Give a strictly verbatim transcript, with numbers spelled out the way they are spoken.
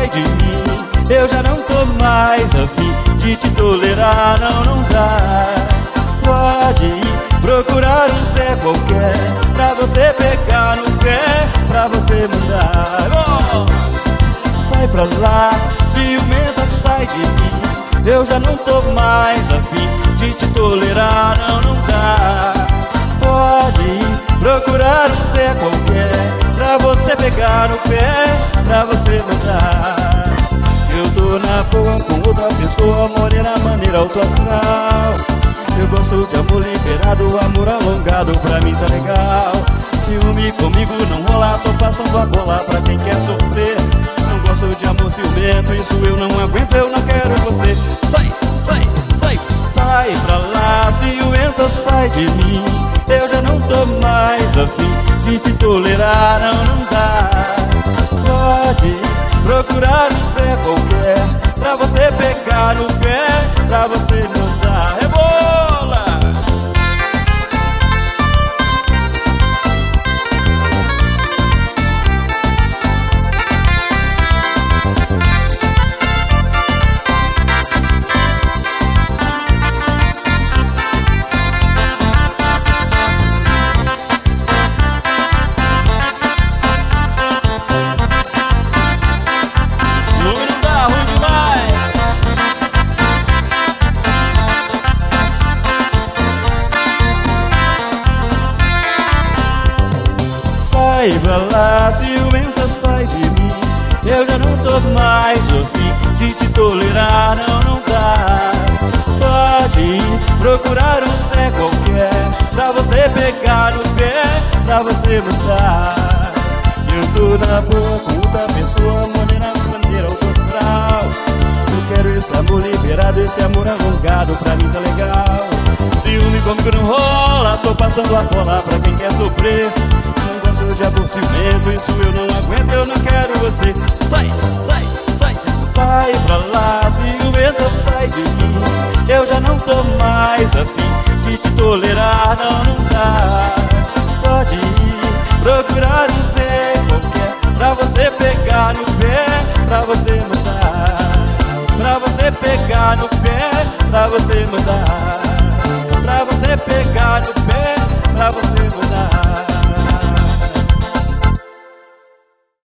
sai de mim. Eu já não tô mais afim de te tolerar, não, não dá. Pode ir procurar um Zé qualquer pra você pegar no pé, pra você mandar. Oh! Sai pra lá, ciumenta, sai de mim. Eu já não tô mais afim de te tolerar, não, não dá. Pode ir procurar um Zé qualquer pra você pegar no pé, pra você mandar. Eu tô na boa com outra pessoa, morena, maneira alto astral. Eu gosto de amor liberado, amor alongado, pra mim tá legal. Ciúme comigo não rola, tô passando a bola pra quem quer sofrer. Não gosto de amor ciumento, isso eu não aguento, eu não quero você. Sai, sai, sai, sai pra lá, ciumenta, sai de mim. Eu já não tô mais afim de te tolerar, não, não dá. Pode procurar um Zé qualquer pra você pegar no pé, pra você mandar. Rebola! Sai pra lá, ciumenta, sai de mim. Eu já não tô mais afim de te tolerar, não, não dá. Pode ir procurar um Zé qualquer pra você pegar no pé, pra você mudar. Eu tô na boa com outra pessoa, morena, maneira alto astral. Eu quero esse amor liberado, esse amor alongado, pra mim tá legal. Ciúme comigo não rola, tô passando a bola pra quem quer sofrer. Não gosto de amor ciumento, isso eu não aguento, eu não quero você. Sai, sai, sai, sai pra lá, ciumenta, sai de mim. Eu já não tô mais afim de te tolerar, não, não dá. Pode ir procurar um Zé qualquer pra você pegar no pé, pra você mandar. Pra você pegar no pé, pra você mandar. Pra você pegar no pé, pra você mandar.